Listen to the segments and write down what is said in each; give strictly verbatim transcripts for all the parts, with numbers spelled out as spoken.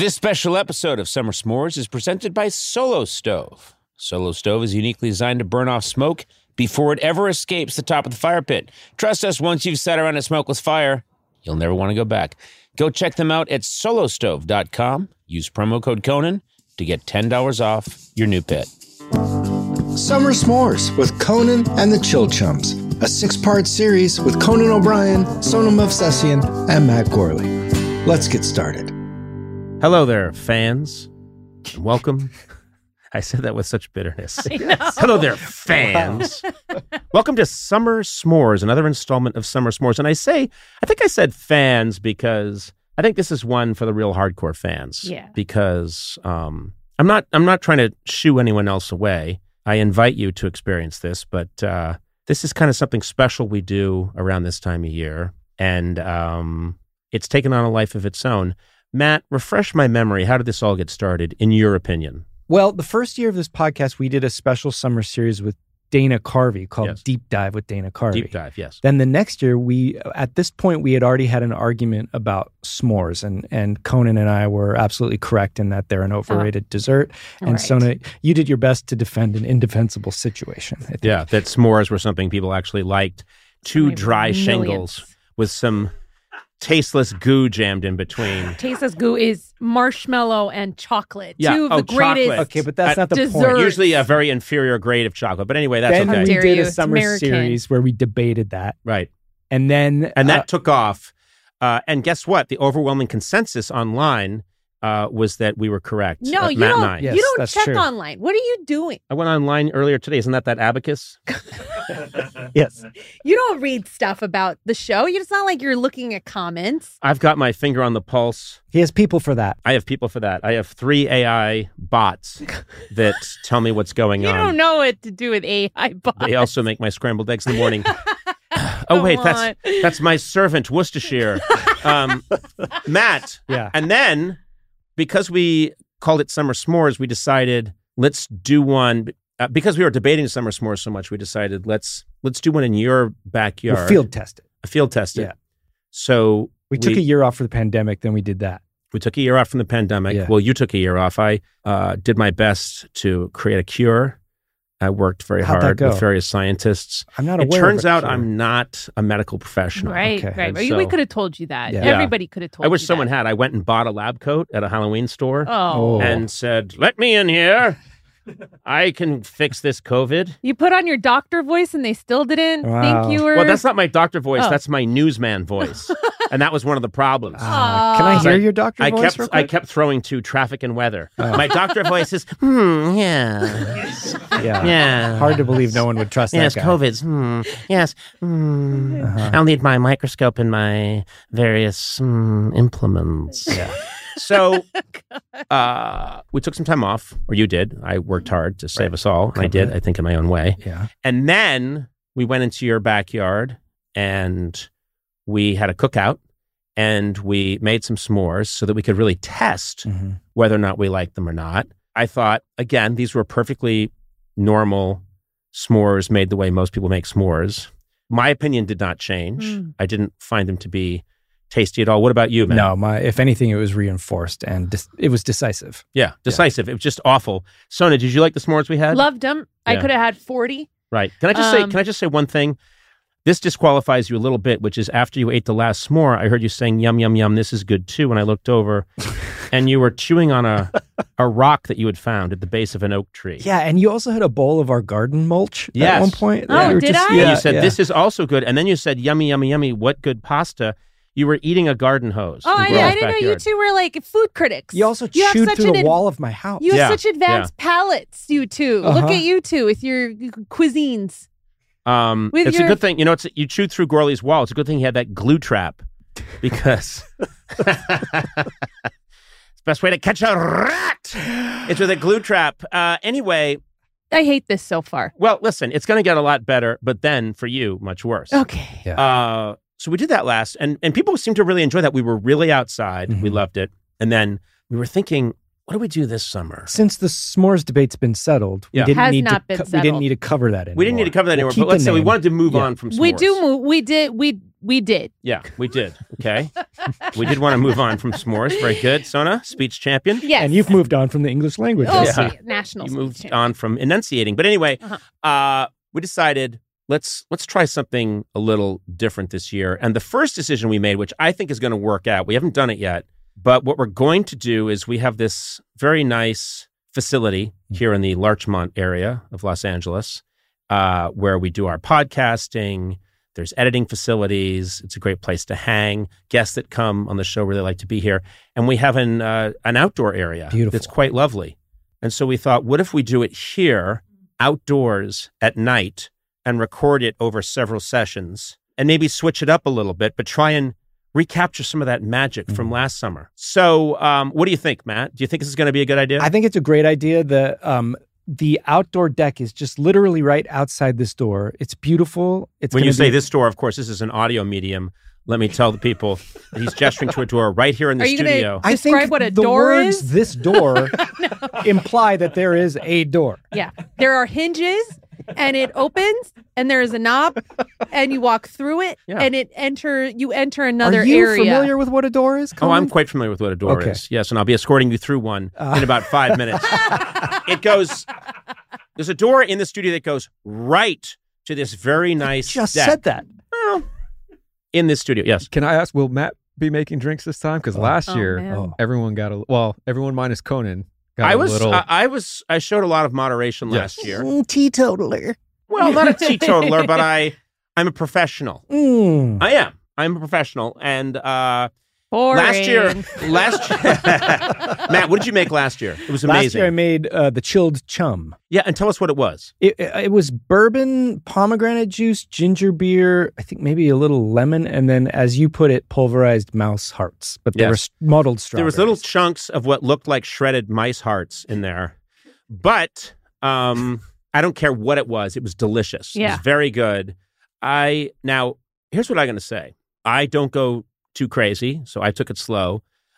This special episode of Summer S'mores is presented by Solo Stove. Solo Stove is uniquely designed to burn off smoke before it ever escapes the top of the fire pit. Trust us, once you've sat around a smokeless fire, you'll never want to go back. Go check them out at solo stove dot com. Use promo code Conan to get ten dollars off your new pit. Summer S'mores with Conan and the Chill Chums, a six-part series with Conan O'Brien, Sonam Movsesian, and Matt Gorley. Let's get started. Hello there, fans, and welcome. I said that with such bitterness. Hello there, fans. Wow. Welcome to Summer S'mores, another installment of Summer S'mores. And I say, I think I said fans because I think this is one for the real hardcore fans. Yeah. Because um, I'm not, I'm not trying to shoo anyone else away. I invite you to experience this, but uh, this is kind of something special we do around this time of year, and um, it's taken on a life of its own. Matt, refresh my memory. How did this all get started, in your opinion? Well, the first year of this podcast, we did a special summer series with Dana Carvey called Yes. Deep Dive with Dana Carvey. Deep dive, yes. Then the next year, we at this point, we had already had an argument about s'mores, and, and Conan and I were absolutely correct in that they're an overrated oh. dessert. And right. Sona, you did your best to defend an indefensible situation. I think. Yeah, that s'mores were something people actually liked. Two Maybe dry millions. shingles with some tasteless goo jammed in between. Tasteless goo is marshmallow and chocolate. Yeah. Two of Oh, the greatest. chocolate. Okay, but that's Uh, not the dessert. point. Usually a very inferior grade of chocolate. But anyway, that's Then okay. we dare did you. a It's summer American. series where we debated that. Right. And then... And that uh, took off. Uh, and guess what? The overwhelming consensus online uh, was that we were correct. No, uh, you Matt don't. and I. Yes, you don't that's check true. online. What are you doing? I went online earlier today. Isn't that that abacus? yes. You don't read stuff about the show. It's not like you're looking at comments. I've got my finger on the pulse. He has people for that. I have people for that. I have three A I bots that tell me what's going You on. don't know what to do with A I bots. They also make my scrambled eggs in the morning. oh, Come wait, on. that's that's my servant, Worcestershire. Um, Matt. Yeah. And then, because we called it Summer S'mores, we decided, let's do one. Uh, because we were debating Summer S'mores so much, we decided, let's let's do one in your backyard. We'll field test it. Field test it. Yeah. So We took a year off for the pandemic, then we did that. We took a year off from the pandemic. Yeah. Well, you took a year off. I uh, did my best to create a cure. I worked very How'd that hard go? with various scientists. I'm not It aware turns of a out cure. I'm not a medical professional. Right, Okay. right. And We- so- we could have told you that. Yeah. Everybody could have told I you wish someone that. had. I went and bought a lab coat at a Halloween store Oh. Oh. and said, let me in here. I can fix this COVID. You put on your doctor voice and they still didn't Wow. think you were... Well, that's not my doctor voice. Oh. That's my newsman voice. And that was one of the problems. Uh, can I Aw. hear I- your doctor I voice kept real I quick? kept throwing to traffic and weather. My doctor voice is, hmm, yeah. yeah. Yeah. Hard to believe no one would trust Yes, that guy. COVID's. Hmm. Yes. Hmm. Uh-huh. I'll need my microscope and my various hmm, implements. Yeah. So uh, we took some time off, or you did. I worked hard to save us all. And I did, I think, in my own way. Yeah. And then we went into your backyard and we had a cookout and we made some s'mores so that we could really test Mhm. whether or not we liked them or not. I thought, again, these were perfectly normal s'mores made the way most people make s'mores. My opinion did not change. Mm. I didn't find them to be tasty at all. What about you, man? No, my if anything, it was reinforced and dis- it was decisive. Yeah, decisive. It was just awful. Sona, did you like the s'mores we had? Loved them. I Yeah. could have had forty. Right. Can I just say? Um, Can I just say one thing? This disqualifies you a little bit, which is after you ate the last s'more, I heard you saying "yum yum yum." This is good too. And I looked over, and you were chewing on a a rock that you had found at the base of an oak tree. Yeah, and you also had a bowl of our garden mulch at Yes. one point. Oh, You were did just- I? And Yeah, you said yeah. this is also good, and then you said "yummy yummy yummy." What good pasta! You were eating a garden hose. Oh, in I, Grove's I didn't know you backyard. two were like food critics. You also You have chewed such through an the ad- wall of my house. You have Yeah, such advanced palates, you two. Look Uh-huh. at you two with your cuisines. Um, With it's your- a good thing, you know. It's you chewed through Gorley's wall. It's a good thing he had that glue trap, because it's the best way to catch a rat. It's with a glue trap. Uh, anyway, I hate this so far. well, listen, it's going to get a lot better, but then for you, much worse. Okay. Yeah. Uh, so we did that last, and and people seemed to really enjoy that. We were really outside. We Mhm. loved it, and then we were thinking, what do we do this summer? Since the s'mores debate's been settled, Yeah. we didn't Has need not to. been co- we didn't settled. need to cover that anymore. We didn't need to cover that We'll anymore, keep but let's the say we name. wanted to move Yeah. on from s'mores. We do move. We did. We we did. Yeah, we did. Okay. We did want to move on from s'mores. Very good. Sona, speech champion. Yes. And you've moved on from the English language. Oh, Yeah. see, national. You moved speech. on from enunciating. But anyway, Uh-huh. uh, we decided let's let's try something a little different this year. And the first decision we made, which I think is going to work out, we haven't done it yet, but what we're going to do is we have this very nice facility here in the Larchmont area of Los Angeles uh, where we do our podcasting. There's editing facilities. It's a great place to hang. Guests that come on the show really like to be here. And we have an uh, an outdoor area Beautiful. that's quite lovely. And so we thought, what if we do it here, outdoors at night, and record it over several sessions and maybe switch it up a little bit, but try and recapture some of that magic from last summer. So um, what do you think, Matt? Do you think this is going to be a good idea? I think it's a great idea. The um the outdoor deck is just literally right outside this door. It's beautiful. It's when gonna you say be- this door, of course, this is an audio medium. Let me tell the people that he's gesturing to a door right here in the Are you gonna- studio. I Describe think what a the door words is? "this door" imply that there is a door. Yeah. There are hinges and it opens and there is a knob and you walk through it Yeah. and it enter you enter another Are you area. familiar with what a door is? Oh, I'm Colin? quite familiar with what a door Okay. is. Yes, and I'll be escorting you through one Uh. in about five minutes. It goes, there's a door in the studio that goes right to this very nice Just deck. said that. Well, in this studio, yes. Can I ask, will Matt be making drinks this time? Because last Oh, year, man. Oh. everyone got a, well, everyone minus Conan got I a was, little. I, I was, I showed a lot of moderation Yes. last year. Mm, teetotaler. Well, not a teetotaler, but I, I'm a professional. Mm. I am. I'm a professional, and uh, Boring. last year, last Matt, what did you make last year? It was amazing. Last year I made uh, the chilled chum. Yeah, and tell us what it was. It, it, it was bourbon, pomegranate juice, ginger beer, I think maybe a little lemon, and then, as you put it, pulverized mouse hearts. But they Yes. were s- muddled strawberries. There was little chunks of what looked like shredded mice hearts in there, but um, I don't care what it was. It was delicious. It Yeah. was very good. I now here's what I'm going to say. I don't go too crazy, so I took it slow.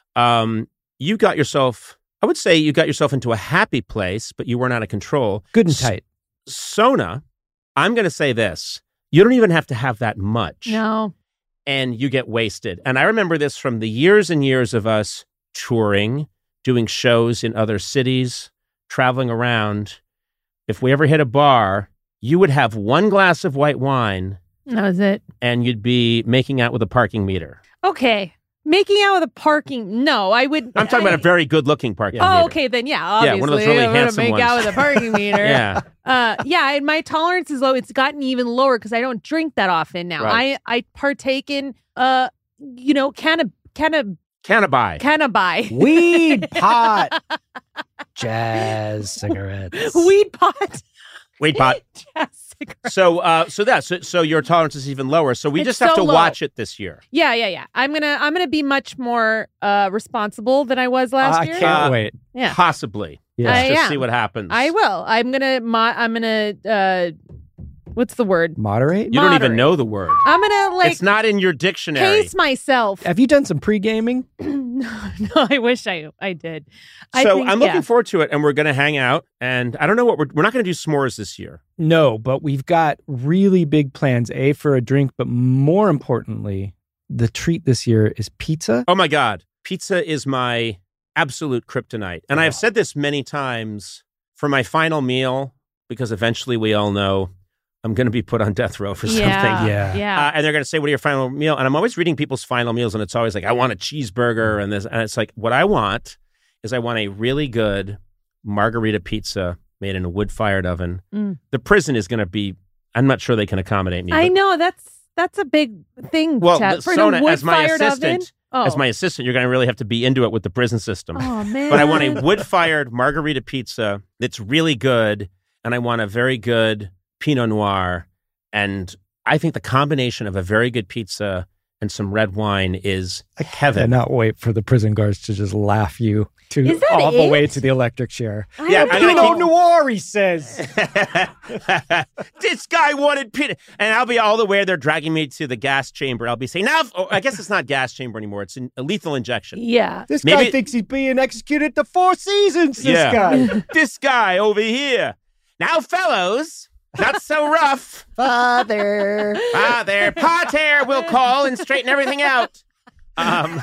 Um, you got yourself, I would say, you got yourself into a happy place, but you weren't out of control. good and S- tight. Sona, I'm going to say this: you don't even have to have that much. No. And you get wasted. And I remember this from the years and years of us touring, doing shows in other cities, traveling around. If we ever hit a bar, you would have one glass of white wine That was it. and you'd be making out with a parking meter. Okay. Making out with a parking. No, I would. I'm talking I, about a very good looking parking Oh, meter. okay. Then yeah, Yeah, obviously. one of those really I'm gonna handsome make ones. out with a parking meter. Yeah. Uh, yeah, and my tolerance is low. It's gotten even lower because I don't drink that often now. Right. I I partake in uh, you know, canna canna Cannabi. cannabi. Weed pot. Jazz cigarettes. Weed pot. Weed pot. Jazz cigarette. So, uh, so that, so, so your tolerance is even lower. So we It's just have so to low. watch it this year. Yeah, yeah, yeah. I'm gonna I'm gonna be much more uh responsible than I was last I year. can't Uh, wait. Yeah. Possibly. Yeah. I Just am. see what happens. I will. I'm gonna mo- I'm gonna uh what's the word? Moderate? You don't even moderate. know the word. I'm gonna like it's not in your dictionary. pace myself. Have you done some pre-gaming? no, no, I wish I I did. I So think, I'm looking yeah. forward to it, and we're going to hang out. And I don't know what we're we're not going to do s'mores this year. No, but we've got really big plans, A, for a drink, but more importantly, the treat this year is pizza. Oh my God, pizza is my absolute kryptonite, and I have said this many times for my final meal because eventually we all know I'm going to be put on death row for Yeah, something. Yeah. yeah. Uh, and they're going to say, "What are your final meal?" And I'm always reading people's final meals, and it's always like, "I want a cheeseburger," and this, and it's like, what I want is I want a really good margarita pizza made in a wood-fired oven. Mm. The prison is going to be. I'm not sure they can accommodate me. I but- know that's that's a big thing. Well, Chad. the- For Sona, the as my wood-fired assistant, oven. Oh. As my assistant, you're going to really have to be into it with the prison system. Oh man. But I want a wood-fired margarita pizza that's really good, and I want a very good Pinot Noir. And I think the combination of a very good pizza and some red wine is I heaven. cannot wait for the prison guards to just laugh you to Is that all the it? way to the electric chair. I Yeah, don't I'm gonna know. keep- Noir, he says. This guy wanted Pinot. And I'll be all the way there dragging me to the gas chamber. I'll be saying, now, oh, I guess it's not gas chamber anymore. It's an- a lethal injection. Yeah. This Maybe- guy thinks he's being executed at the Four Seasons, this Yeah. guy. This guy over here. Now, fellows, Not so rough. Father. Father. Pater will call and straighten everything out. Um,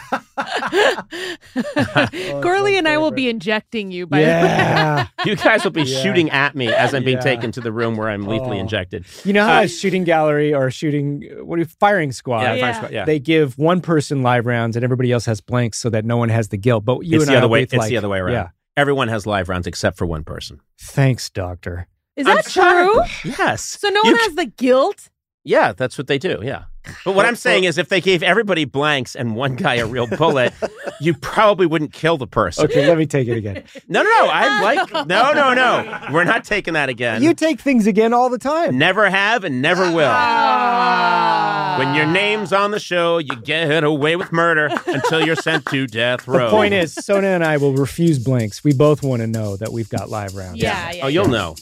Corley and I will be injecting you by Yeah. you guys will be Yeah. shooting at me as I'm being Yeah. taken to the room where I'm lethally Oh. injected. You know how Uh, a shooting gallery or a shooting, what do you, firing squad, Yeah, Yeah. fire squad, yeah. they give one person live rounds and everybody else has blanks so that no one has the guilt. But you it's and the I other are way. both It's like, the other way around. Yeah. Everyone has live rounds except for one person. Thanks, doctor. Is I'm that sorry. true? Yes. So no You one has the guilt? Yeah, that's what they do. Yeah. But what I'm saying is if they gave everybody blanks and one guy a real bullet, you probably wouldn't kill the person. Okay, let me take it again. No, no, no. I like, no, no, no. We're not taking that again. You take things again all the time. Never have and never will. Ah. When your name's on the show, you get away with murder until you're sent to death row. The point is, Sona and I will refuse blanks. We both want to know that we've got live rounds. Yeah, yeah. Oh, you'll know.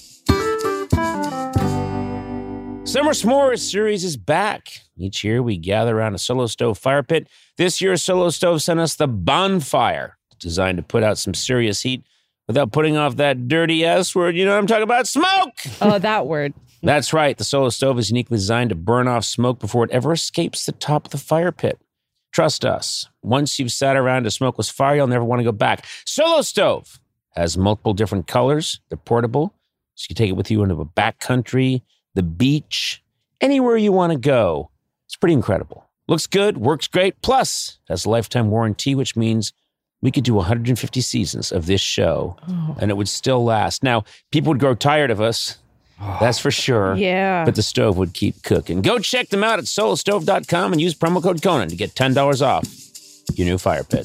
Summer S'mores series is back. Each year we gather around a Solo Stove fire pit. This year, Solo Stove sent us the Bonfire, designed to put out some serious heat without putting off that dirty S word. You know what I'm talking about? Smoke! Oh, that word. That's right. The Solo Stove is uniquely designed to burn off smoke before it ever escapes the top of the fire pit. Trust us, once you've sat around a smokeless fire, you'll never want to go back. Solo Stove has multiple different colors. They're portable, so you can take it with you into a backcountry, the beach, anywhere you want to go. It's pretty incredible. Looks good, works great, plus has a lifetime warranty, which means we could do one hundred fifty seasons of this show, Oh. and it would still last. Now, people would grow tired of us, that's for sure. Yeah. But the stove would keep cooking. Go check them out at solo stove dot com and use promo code Conan to get ten dollars off your new fire pit.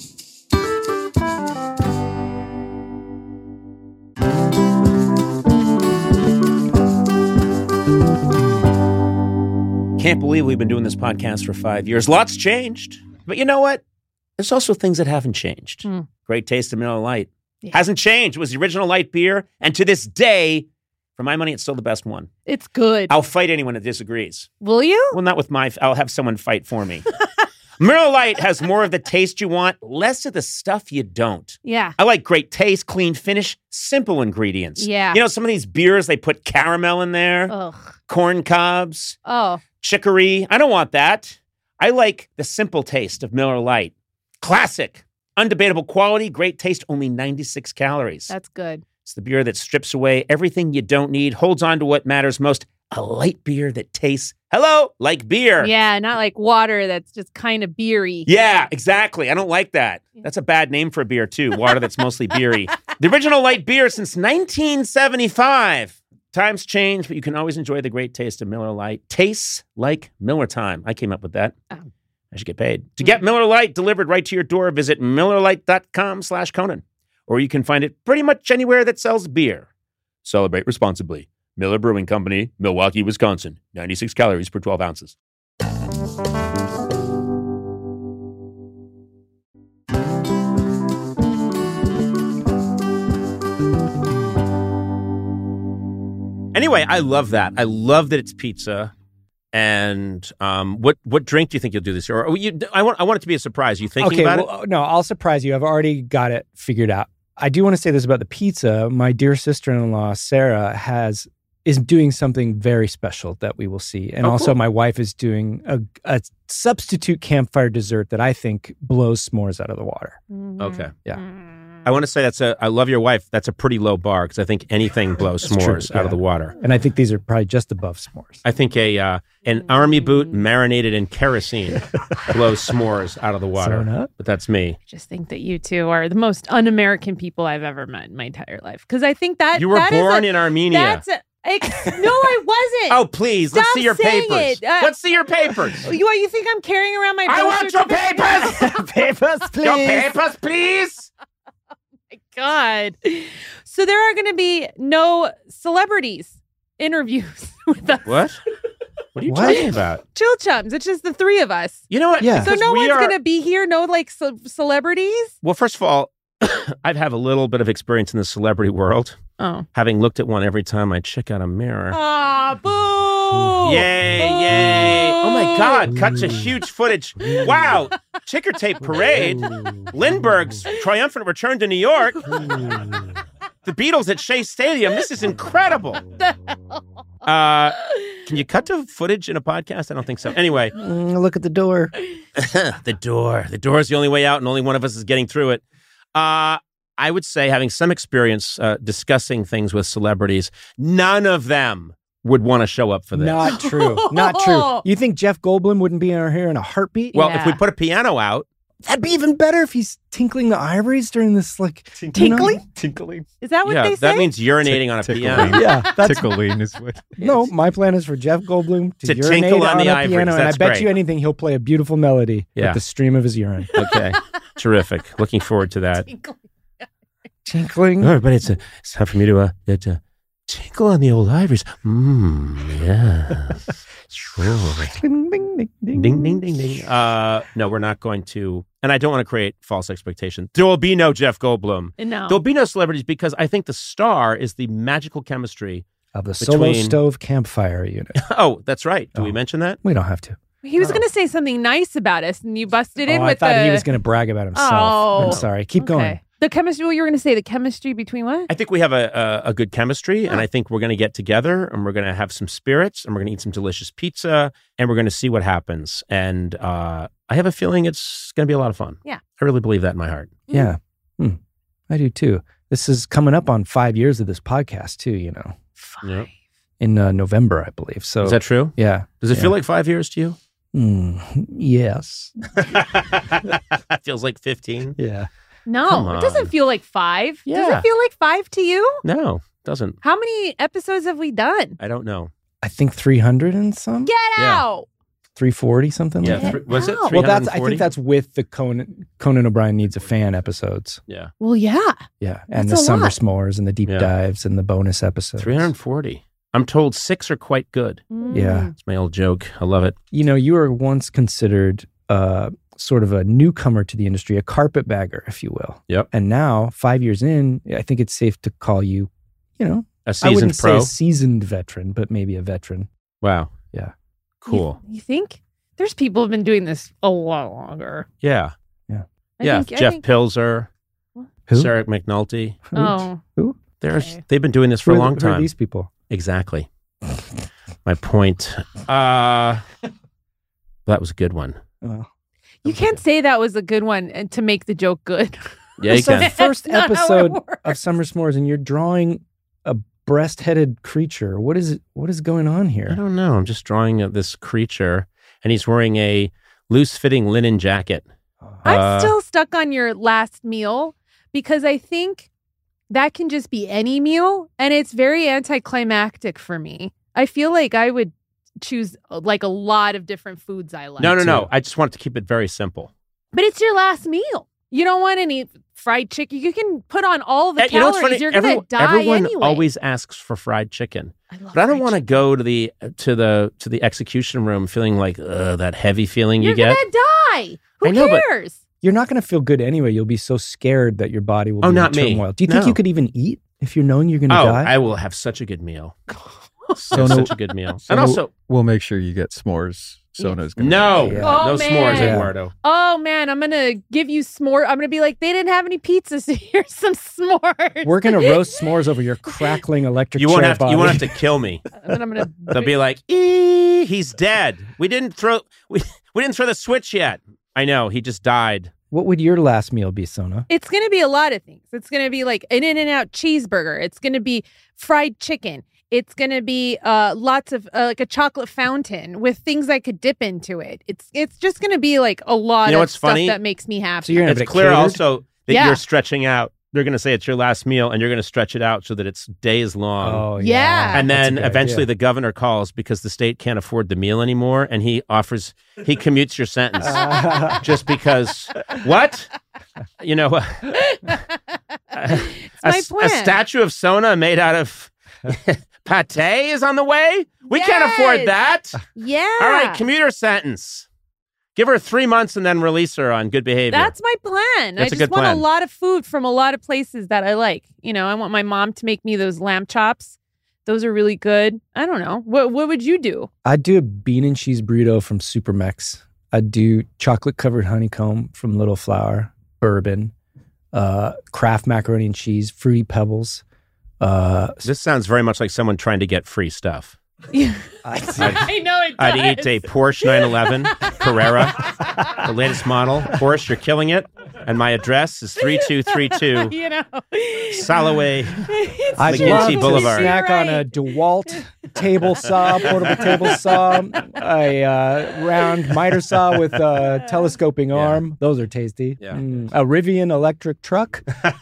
Can't believe we've been doing this podcast for five years. Lots changed. But you know what? There's also things that haven't changed. Hmm. Great taste of Miller Lite. Yeah. Hasn't changed. It was the original light beer. And to this day, for my money, it's still the best one. It's good. I'll fight anyone that disagrees. Will you? Well, not with my, I'll have someone fight for me. Miller Lite has more of the taste you want, less of the stuff you don't. Yeah. I like great taste, clean finish, simple ingredients. Yeah. You know, some of these beers, they put caramel in there, Ugh. corn cobs, Oh. chicory. I don't want that. I like the simple taste of Miller Lite. Classic, undebatable quality, great taste, only ninety-six calories. That's good. It's the beer that strips away everything you don't need, holds on to what matters most. A light beer that tastes, hello, like beer. Yeah, not like water that's just kind of beery. Yeah, exactly. I don't like that. That's a bad name for a beer, too. Water that's mostly beery. The original light beer since nineteen seventy-five. Times change, but you can always enjoy the great taste of Miller Lite. Tastes like Miller time. I came up with that. Oh. I should get paid. To get Miller Lite delivered right to your door, visit miller lite dot com slash Conan. Or you can find it pretty much anywhere that sells beer. Celebrate responsibly. Miller Brewing Company, Milwaukee, Wisconsin. ninety-six calories per twelve ounces. Anyway, I love that. I love that it's pizza. And um, what what drink do you think you'll do this year? Or you, I want I want it to be a surprise. You thinking okay, about well, no, I'll surprise you. I've already got it figured out. I do want to say this about the pizza. My dear sister-in-law, Sarah, has is doing something very special that we will see. And Oh, also cool. my wife is doing a, a substitute campfire dessert that I think blows s'mores out of the water. Mhm. Okay. Yeah. Mm. I want to say that's a. I love your wife. That's a pretty low bar because I think anything blows That's true, s'mores out of yeah. the water. And I think these are probably just above s'mores. I think a uh, an army boot marinated in kerosene blows s'mores out of the water. Sona? But that's me. I just think that you two are the most un-American people I've ever met in my entire life. Because I think that You were that is born a- in Armenia. That's a, ex- no, I wasn't. Oh, please. Let's Stop see your saying papers. it. Uh, Let's see your papers. You, you think I'm carrying around my? I birth want your certificate? papers. Papers, please. Your papers, please. God. So there are going to be no celebrities interviews with us. What? What are you What? talking about? Chill chums. It's just the three of us. You know what? Yeah. So Because no we one's are- going to be here. No like ce- celebrities. Well, first of all, I have a little bit of experience in the celebrity world, Oh. having looked at one every time I check out a mirror. Ah, boo! Yay, yay. Oh my God, cut to huge footage. Wow, ticker tape parade. Lindbergh's triumphant return to New York. The Beatles at Shea Stadium. This is incredible. Uh, can you cut to footage in a podcast? I don't think so. Anyway, Mm, look at the door. the door. The door is the only way out, and only one of us is getting through it. Uh, I would say, having some experience uh, discussing things with celebrities, none of them would want to show up for this. Not true. Not true. You think Jeff Goldblum wouldn't be in our here in a heartbeat? Well, Yeah. if we put a piano out, That'd be even better if he's tinkling the ivories during this, like, tinkling? Tinkling. Is that what yeah, they say? that means urinating on a Tickling. piano. Yeah, that's Tickling is what. no. My plan is for Jeff Goldblum to, To urinate tinkle on on the a ivories. piano, and I That's bet great. you anything he'll play a beautiful melody Yeah. with the stream of his urine. Okay, terrific. Looking forward to that. Tinkling. All right, but it's, a, it's time for me to, uh, to tinkle on the old ivories. Mmm, yeah. Sure. Ding, ding, ding, ding. Ding, ding, ding, ding. Uh, no, we're not going to. And I don't want to create false expectations. There will be no Jeff Goldblum. No. There'll be no celebrities because I think the star is the magical chemistry. Of the Solo Between- Stove Campfire Unit. Oh, that's right. Do we Oh. mention that? We don't have to. He was going to say something nice about us, and you busted in Oh, with I thought the... he was going to brag about himself. Oh. I'm sorry. Keep Okay. going. The chemistry, what you were going to say, the chemistry between what? I think we have a, a, a good chemistry, and I think we're going to get together, and we're going to have some spirits, and we're going to eat some delicious pizza, and we're going to see what happens. And uh, I have a feeling it's going to be a lot of fun. Yeah. I really believe that in my heart. Yeah. Hmm. I do too. This is coming up on five years of this podcast too, you know, Fine. Yeah. in uh, November, I believe. So, Is that true? yeah. Does it Yeah. feel like five years to you? Mm, yes. Feels like fifteen. Yeah. No, Come it doesn't on. feel like five. Does Yeah. it feel like five to you? No, doesn't. How many episodes have we done? I don't know. I think three hundred and some? Get Yeah. out. three forty, something Yeah, like that. three, was it? Wow. Well, that's, I 340? think that's with the Conan, Conan O'Brien Needs a Fan episodes. yeah, Well, yeah. Yeah. And That's the a summer lot. s'mores and the deep Yeah. dives and the bonus episodes. three hundred forty. I'm told six are quite good. Yeah. It's my old joke. I love it. You know, you were once considered uh, sort of a newcomer to the industry, a carpetbagger, if you will. Yep. And now, five years in, I think it's safe to call you, you know, A I seasoned wouldn't pro. say a seasoned veteran, but maybe a veteran. Wow. Yeah. Cool. You, you think? There's people who've been doing this a lot longer. Yeah. Yeah. I yeah. think, I Jeff think- Pilzer, Who? Sarah McNulty. Who? Oh. Who? They're, Okay. They've been doing this for Who a are- long who are time. these people? Exactly. My point. Uh, that was a good one. Oh. You can't say that was a good one and to make the joke good. Yeah, you It's the can. first That's not how it episode works. of Summer S'mores, and you're drawing a breast-headed creature. What is it? What is going on I here? don't know. I'm just drawing uh, this creature, and he's wearing a loose-fitting linen jacket. I'm Uh, still stuck on your last meal because I think that can just be any meal and it's very anticlimactic for me. I feel like I would choose uh, like a lot of different foods I like. No, no, no. too. I just want to keep it very simple. But it's your last meal. You don't want any fried chicken. You can put on all the Uh, you know what's calories. funny? You're going to Everyone, die everyone anyway. always asks for fried chicken, I love but I don't fried want to chicken. go to the to the to the execution room feeling like uh, that heavy feeling You're you get. going to die. Who I know, but- cares? You're not going to feel good anyway. You'll be so scared that your body will Oh, be not in me. turmoil. Do you think No. you could even eat if you're knowing you're going to Oh, die? I will have such a good meal. So Have no- such a good meal. So and also, we'll make sure you get s'mores. Sona's gonna no, Yeah. no Oh, s'mores, man. Eduardo. Oh man, I'm gonna give you s'more. I'm gonna be like, they didn't have any pizza, so here's some s'mores. We're going to roast s'mores over your crackling electric You won't chair have to, body. you won't have to kill me. And I'm gonna. They'll be like, "Ee, he's dead. We didn't throw we, we didn't throw the switch yet." I know, he just died. What would your last meal be, Sona? It's gonna be a lot of things. It's gonna be like an In-N-Out cheeseburger. It's gonna be fried chicken. It's gonna be uh, lots of uh, like a chocolate fountain with things I could dip into it. It's it's just gonna be like a lot You know of what's stuff funny? that makes me happy. So you're going It's to clear also that Yeah. you're stretching out. They're going to say it's your last meal, and you're going to stretch it out so that it's days long. Oh, Yeah. And That's a then good eventually idea. the governor calls because the state can't afford the meal anymore, and he offers he commutes your sentence just because what you know a, It's a, my a plan. statue of Sona made out of pate is on the way. We can't afford Yes. that. Yeah. All right, commuter sentence. Give her three months and then release her on good behavior. That's my plan. That's I a just good want plan. a lot of food from a lot of places that I like. You know, I want my mom to make me those lamb chops. Those are really good. I don't know. What what would you do? I'd do a bean and cheese burrito from Supermex. I'd do chocolate covered honeycomb from Little Flower, bourbon, uh, Kraft macaroni and cheese, Fruity Pebbles. Uh, This sounds very much like someone trying to get free stuff. I know it does. I'd eat a Porsche nine eleven Carrera, the latest model. Porsche, you're killing it. And my address is three two three two You know, Soloway I'd McGinty love to Boulevard. snack on a DeWalt table saw, portable table saw, a uh, round miter saw with a telescoping arm. Those are tasty. Yeah. Mm, a Rivian electric truck.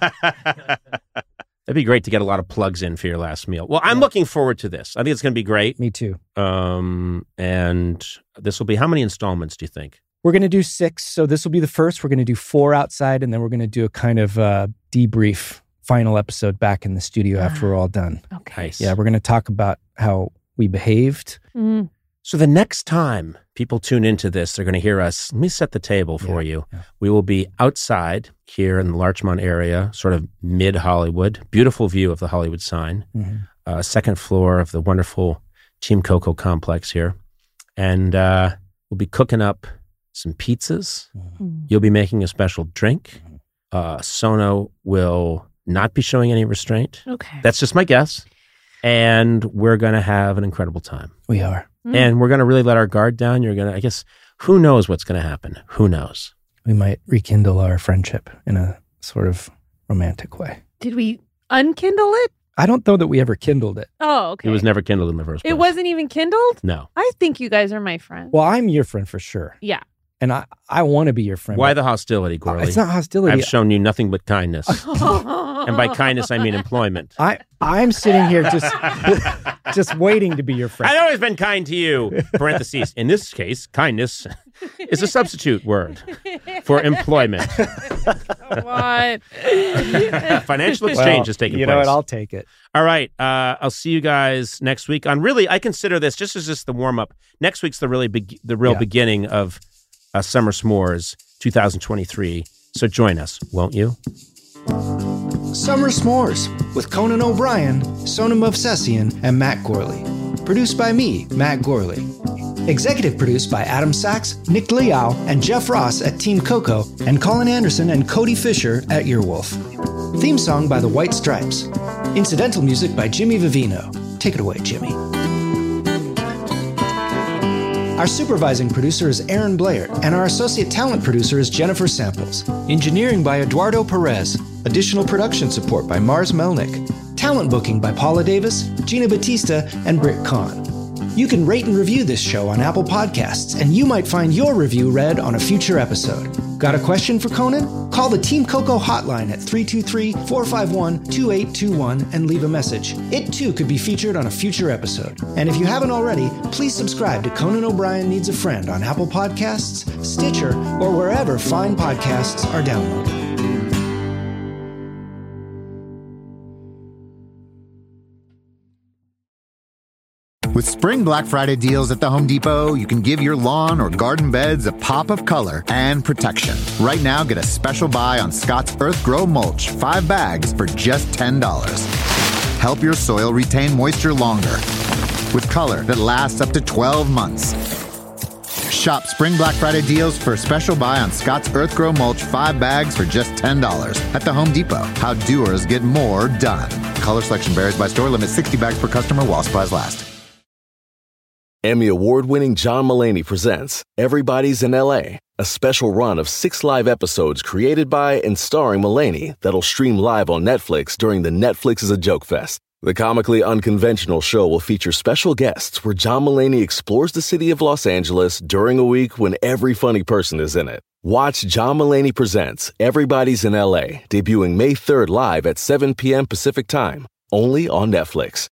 It'd be great to get a lot of plugs in for your last meal. Well, I'm looking forward to this. I think it's going to be great. Me too. Um, and this will be, how many installments do you think? We're going to do six. So this will be the first. We're going to do four outside, and then we're going to do a kind of uh, debrief final episode back in the studio after we're all done. Okay. Nice. Yeah, we're going to talk about how we behaved. Mm. So the next time people tune into this, they're going to hear us. Let me set the table for Yeah, you. yeah. We will be outside here in the Larchmont area, sort of mid-Hollywood. Beautiful view of the Hollywood sign. Mm-hmm. Uh, second floor of the wonderful Team Coco complex here. And uh, we'll be cooking up some pizzas. Mm. You'll be making a special drink. Uh, Sono will not be showing any restraint. Okay. That's just my guess. And we're going to have an incredible time. We are. Mm. And we're going to really let our guard down. You're going to, I guess, who knows what's going to happen? Who knows? We might rekindle our friendship in a sort of romantic way. Did we unkindle it? I don't know that we ever kindled it. Oh, okay. It was never kindled in the first place. It wasn't even kindled? No. I think you guys are my friend. Well, I'm your friend for sure. Yeah. And I, I want to be your friend. Why but- the hostility, Uh, Gorley? It's not hostility. I've shown you nothing but kindness. And by kindness, I mean employment. I, I'm sitting here just just waiting to be your friend. I've always been kind to you. Parentheses. In this case, kindness is a substitute word for employment. What? Financial exchange Well, is taking you place. know what? I'll take it. All right. Uh, I'll see you guys next week on really, I consider this just as just the warm up. Next week's the really big, the real Yeah. beginning of uh, Summer S'mores twenty twenty-three. So join us, won't you? Summer S'mores with Conan O'Brien, Sonam Movsesian, and Matt Gorley. Produced by me, Matt Gorley. Executive produced by Adam Sachs, Nick Liao, and Jeff Ross at Team Coco, and Colin Anderson and Cody Fisher at Earwolf. Theme song by the White Stripes. Incidental music by Jimmy Vivino. Take it away, Jimmy. Our supervising producer is Aaron Blair, and our associate talent producer is Jennifer Samples. Engineering by Eduardo Perez. Additional production support by Mars Melnick. Talent booking by Paula Davis, Gina Batista, and Britt Kahn. You can rate and review this show on Apple Podcasts, and you might find your review read on a future episode. Got a question for Conan? Call the Team Coco hotline at three two three, four five one, two eight two one and leave a message. It too could be featured on a future episode. And if you haven't already, please subscribe to Conan O'Brien Needs a Friend on Apple Podcasts, Stitcher, or wherever fine podcasts are downloaded. With Spring Black Friday deals at the Home Depot, you can give your lawn or garden beds a pop of color and protection. Right now, get a special buy on Scott's Earth Grow Mulch, five bags for just ten dollars. Help your soil retain moisture longer with color that lasts up to twelve months. Shop Spring Black Friday deals for a special buy on Scott's Earth Grow Mulch, five bags for just ten dollars at the Home Depot. How doers get more done. Color selection varies by store. Limit sixty bags per customer while supplies last. Emmy award-winning John Mulaney presents Everybody's in L A, a special run of six live episodes created by and starring Mulaney that'll stream live on Netflix during the Netflix is a Joke Fest. The comically unconventional show will feature special guests where John Mulaney explores the city of Los Angeles during a week when every funny person is in it. Watch John Mulaney Presents Everybody's in L A, debuting May third live at seven p.m. Pacific Time, only on Netflix.